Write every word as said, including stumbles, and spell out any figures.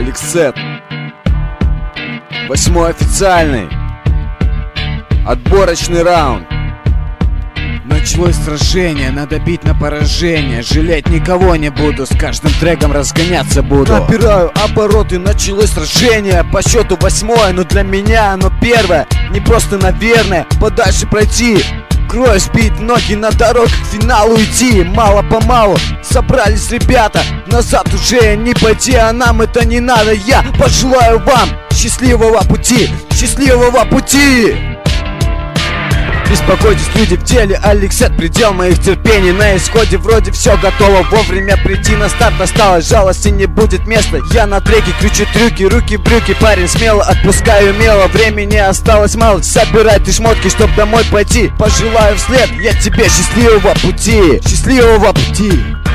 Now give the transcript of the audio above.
Алекс-Сет. Восьмой официальный. Отборочный раунд. Началось сражение, надо бить на поражение. Жалеть никого не буду, с каждым треком разгоняться буду. Набираю обороты, началось сражение. По счету восьмое, но для меня оно первое. Не просто, наверное, подальше пройти. Крою спит ноги, на дорогу к финалу идти. Мало-помалу собрались ребята. Назад уже не пойти, а нам это не надо. Я пожелаю вам счастливого пути, счастливого пути. Беспокойтесь, люди в деле, Алекс-Сет, предел моих терпений. На исходе вроде все готово, вовремя прийти на старт осталось. Жалости не будет места, я на треке кричу трюки, руки в брюки. Парень смело, отпускаю мело, времени осталось мало. Собирай ты шмотки, чтоб домой пойти. Пожелаю вслед я тебе счастливого пути, счастливого пути.